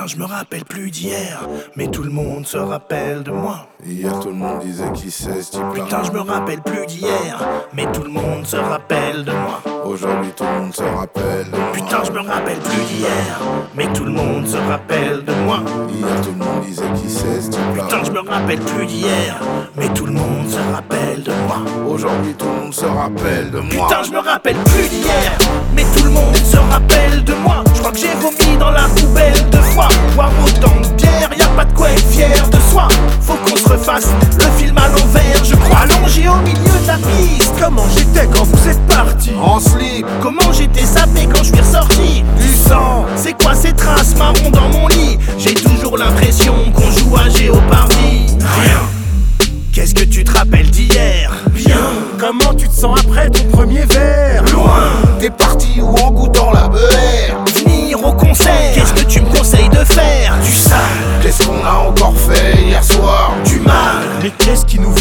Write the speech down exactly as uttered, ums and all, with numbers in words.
Putain, je me rappelle plus d'hier, mais tout le monde se rappelle de moi. Hier tout le monde disait qui c'est ce type-là. Putain, je me rappelle plus d'hier, mais tout le monde se rappelle de moi. Aujourd'hui tout le monde se rappelle de moi. Putain, je me rappelle plus d'hier, mais tout le monde se rappelle de moi. Hier tout le monde disait qui c'est ce type-là. Putain, je me rappelle plus d'hier, mais tout le monde se rappelle de moi. Aujourd'hui tout le monde se rappelle de moi. Putain, je me rappelle plus d'hier, mais tout le monde se rappelle de moi. Je crois que j'ai vomi dans la poubelle deux fois. Boire autant de bière, y a pas de quoi être fier de soi. Faut qu'on se refasse le film à l'envers, je crois. Allongé au milieu de la piste, comment j'étais quand vous êtes partis. En slip, comment j'étais sapé quand je suis ressorti. du sang, c'est quoi ces traces marron dans mon lit? J'ai toujours l'impression qu'on joue à Géopardy. Rien. Qu'est-ce que tu te rappelles d'hier? Bien. Comment tu te sens après ton premier verre? Loin. t'es parti ou en goûtant la beurre. Venir au concert. Qu'est-ce que tu me conseilles de faire? Du sale. Qu'est-ce qu'on a encore fait hier soir? Du mal. Mais qu'est-ce qui nous